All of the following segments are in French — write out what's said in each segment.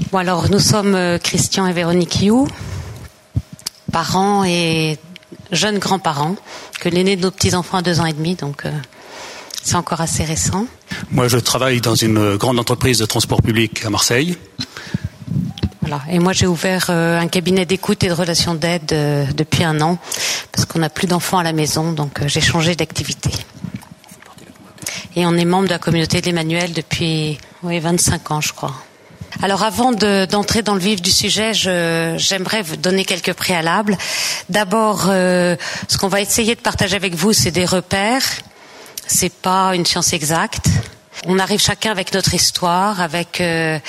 Bon, alors, nous sommes Christian et Véronique You, parents et jeunes grands-parents, que l'aîné de nos petits-enfants a 2 ans et demi, donc c'est encore assez récent. Moi, je travaille dans une grande entreprise de transport public à Marseille. Voilà. Et moi, j'ai ouvert un cabinet d'écoute et de relations d'aide depuis 1 an, parce qu'on n'a plus d'enfants à la maison, donc j'ai changé d'activité. Et on est membre de la communauté de l'Emmanuel depuis 25 ans, je crois. Alors avant d'entrer dans le vif du sujet, j'aimerais vous donner quelques préalables. D'abord, ce qu'on va essayer de partager avec vous, c'est des repères. C'est pas une science exacte. On arrive chacun avec notre histoire, avec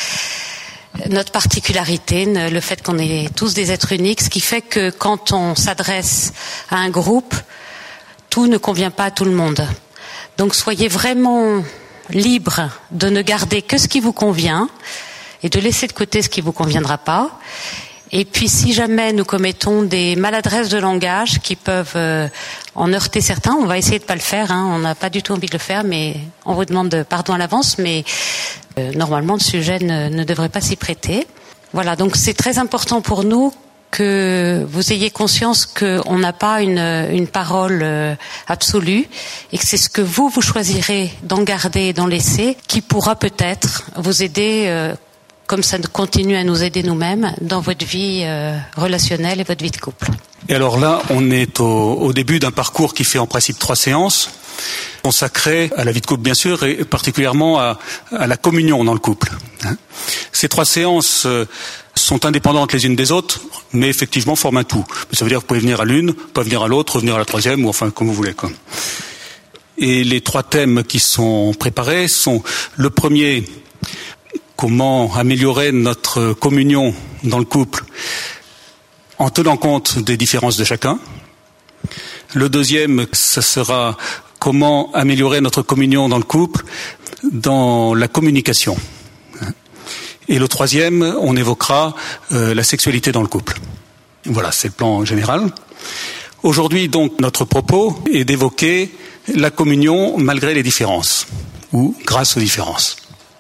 notre particularité, le fait qu'on est tous des êtres uniques, ce qui fait que quand on s'adresse à un groupe, tout ne convient pas à tout le monde. Donc soyez vraiment libres de ne garder que ce qui vous convient et de laisser de côté ce qui vous conviendra pas. Et puis si jamais nous commettons des maladresses de langage qui peuvent en heurter certains, on va essayer de pas le faire, on n'a pas du tout envie de le faire, mais on vous demande pardon à l'avance, mais normalement le sujet ne devrait pas s'y prêter. Voilà, donc c'est très important pour nous que vous ayez conscience qu'on n'a pas une parole absolue et que c'est ce que vous choisirez d'en garder et d'en laisser qui pourra peut-être vous aider comme ça continue à nous aider nous-mêmes dans votre vie relationnelle et votre vie de couple. Et alors là, on est au début d'un parcours qui fait en principe 3 séances, consacrées à la vie de couple bien sûr, et particulièrement à la communion dans le couple. Ces 3 séances sont indépendantes les unes des autres, mais effectivement forment un tout. Ça veut dire que vous pouvez venir à l'une, pas venir à l'autre, revenir à la 3e, ou enfin comme vous voulez. Et les 3 thèmes qui sont préparés sont le premier, comment améliorer notre communion dans le couple en tenant compte des différences de chacun. Le deuxième, ce sera comment améliorer notre communion dans le couple dans la communication. Et le troisième, on évoquera la sexualité dans le couple. Voilà, c'est le plan général. Aujourd'hui, donc, notre propos est d'évoquer la communion malgré les différences, ou grâce aux différences.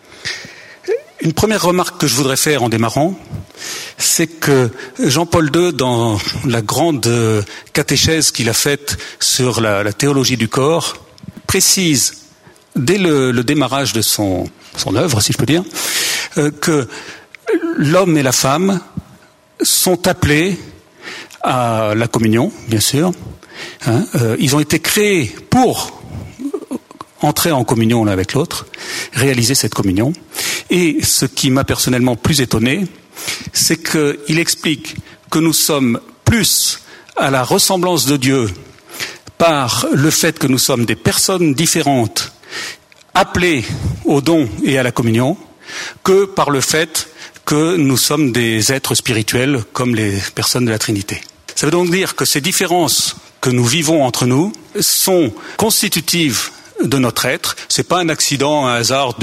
Une première remarque que je voudrais faire en démarrant, c'est que Jean-Paul II, dans la grande catéchèse qu'il a faite sur la théologie du corps, précise, dès le démarrage de son œuvre, si je peux dire, que l'homme et la femme sont appelés à la communion, bien sûr. Ils ont été créés pour entrer en communion l'un avec l'autre, réaliser cette communion. Et ce qui m'a personnellement plus étonné, c'est qu'il explique que nous sommes plus à la ressemblance de Dieu par le fait que nous sommes des personnes différentes, appelées au don et à la communion, que par le fait que nous sommes des êtres spirituels comme les personnes de la Trinité. Ça veut donc dire que ces différences que nous vivons entre nous sont constitutives de notre être. C'est pas un accident, un hasard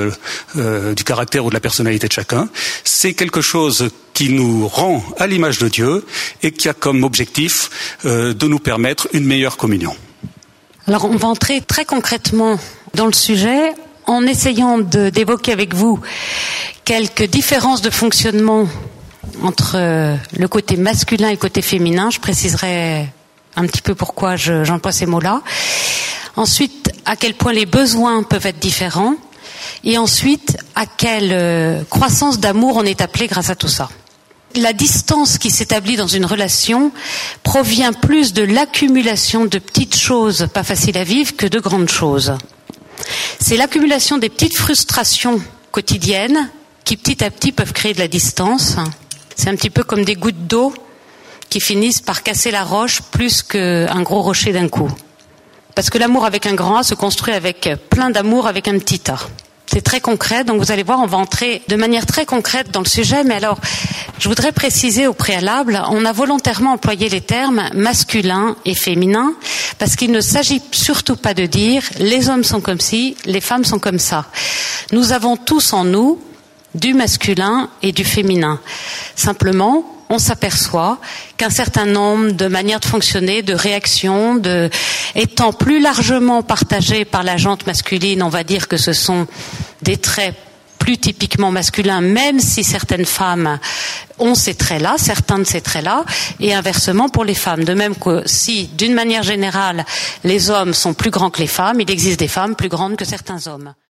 du caractère ou de la personnalité de chacun. C'est quelque chose qui nous rend à l'image de Dieu et qui a comme objectif de nous permettre une meilleure communion. Alors on va entrer très concrètement dans le sujet en essayant d'évoquer avec vous quelques différences de fonctionnement entre le côté masculin et le côté féminin. Je préciserai un petit peu pourquoi j'emploie ces mots-là. Ensuite, à quel point les besoins peuvent être différents. Et ensuite, à quelle croissance d'amour on est appelé grâce à tout ça. La distance qui s'établit dans une relation provient plus de l'accumulation de petites choses pas faciles à vivre que de grandes choses. C'est l'accumulation des petites frustrations quotidiennes qui petit à petit peuvent créer de la distance. C'est un petit peu comme des gouttes d'eau qui finissent par casser la roche plus qu'un gros rocher d'un coup. Parce que l'amour avec un grand A se construit avec plein d'amour avec un petit A. C'est très concret, donc vous allez voir, on va entrer de manière très concrète dans le sujet. Mais alors, je voudrais préciser au préalable, on a volontairement employé les termes masculin et féminin, parce qu'il ne s'agit surtout pas de dire les hommes sont comme ci, les femmes sont comme ça. Nous avons tous en nous du masculin et du féminin. Simplement, on s'aperçoit qu'un certain nombre de manières de fonctionner, de réactions, étant plus largement partagées par la jante masculine, on va dire que ce sont des traits plus typiquement masculin, même si certaines femmes ont ces traits-là, certains de ces traits-là, et inversement pour les femmes. De même que si, d'une manière générale, les hommes sont plus grands que les femmes, il existe des femmes plus grandes que certains hommes.